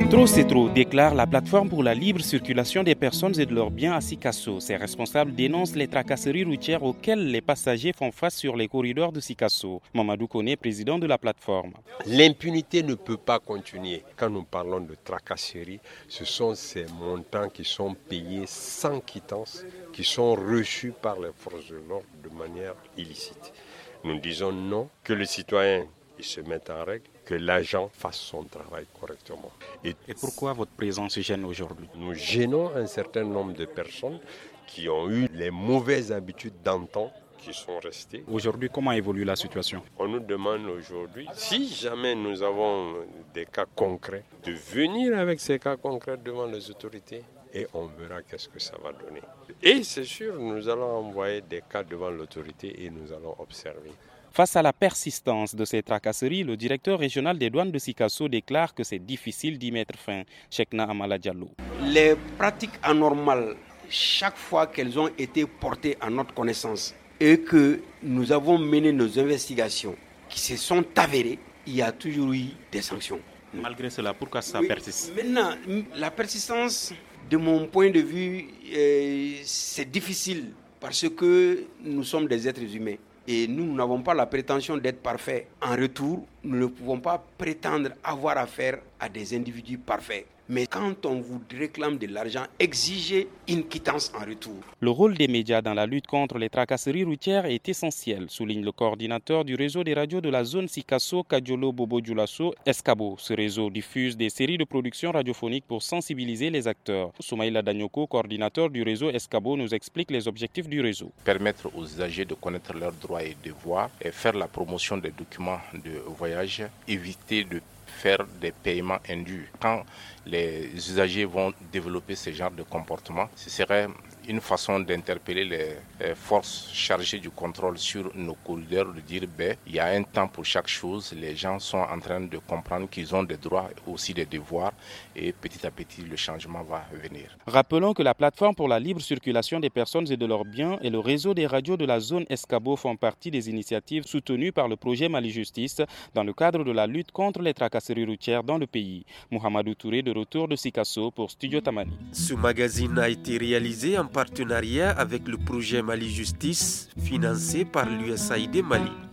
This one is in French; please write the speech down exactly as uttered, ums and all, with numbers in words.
Trop c'est trop, déclare la plateforme pour la libre circulation des personnes et de leurs biens à Sikasso. Ses responsables dénoncent les tracasseries routières auxquelles les passagers font face sur les corridors de Sikasso. Mamadou Koné, président de la plateforme. L'impunité ne peut pas continuer. Quand nous parlons de tracasseries, ce sont ces montants qui sont payés sans quittance, qui sont reçus par les forces de l'ordre de manière illicite. Nous disons non, que le citoyen il se mette en règle, que l'agent fasse son travail correctement. Et, Et pourquoi votre présence gêne aujourd'hui? Nous gênons un certain nombre de personnes qui ont eu les mauvaises habitudes d'antan qui sont restées. Aujourd'hui, comment évolue la situation? On nous demande aujourd'hui, si jamais nous avons des cas concrets, de venir avec ces cas concrets devant les autorités et on verra qu'est-ce que ça va donner. Et c'est sûr, nous allons envoyer des cas devant l'autorité et nous allons observer. Face à la persistance de ces tracasseries, le directeur régional des douanes de Sikasso déclare que c'est difficile d'y mettre fin. Chekna Amala Diallo. Les pratiques anormales, chaque fois qu'elles ont été portées à notre connaissance et que nous avons mené nos investigations qui se sont avérées, il y a toujours eu des sanctions. Malgré cela, pourquoi ça oui, persiste? Maintenant, la persistance, de mon point de vue, euh, c'est difficile parce que nous sommes des êtres humains. Et nous, nous n'avons pas la prétention d'être parfaits. En retour, nous ne pouvons pas prétendre avoir affaire à des individus parfaits. Mais quand on vous réclame de l'argent, exigez une quittance en retour. Le rôle des médias dans la lutte contre les tracasseries routières est essentiel, souligne le coordinateur du réseau des radios de la zone Sikasso, Kadiolo Bobo Djoulasso, Escabo. Ce réseau diffuse des séries de production radiophonique pour sensibiliser les acteurs. Soumaïla Danyoko, coordinateur du réseau Escabo, nous explique les objectifs du réseau. Permettre aux usagers de connaître leurs droits et devoirs, et faire la promotion des documents de voyage, éviter de faire des paiements indus. Quand les usagers vont développer ce genre de comportement, ce serait une façon d'interpeller les forces chargées du contrôle sur nos corridors, de dire ben, il y a un temps pour chaque chose, les gens sont en train de comprendre qu'ils ont des droits et aussi des devoirs et petit à petit le changement va venir. Rappelons que la plateforme pour la libre circulation des personnes et de leurs biens et le réseau des radios de la zone Escabo font partie des initiatives soutenues par le projet Mali Justice dans le cadre de la lutte contre les tracasseries routières dans le pays. Mohamedou Touré de retour de Sikasso pour Studio Tamani. Ce magazine a été réalisé en partenariat avec le projet Mali Justice financé par l'U S A I D Mali.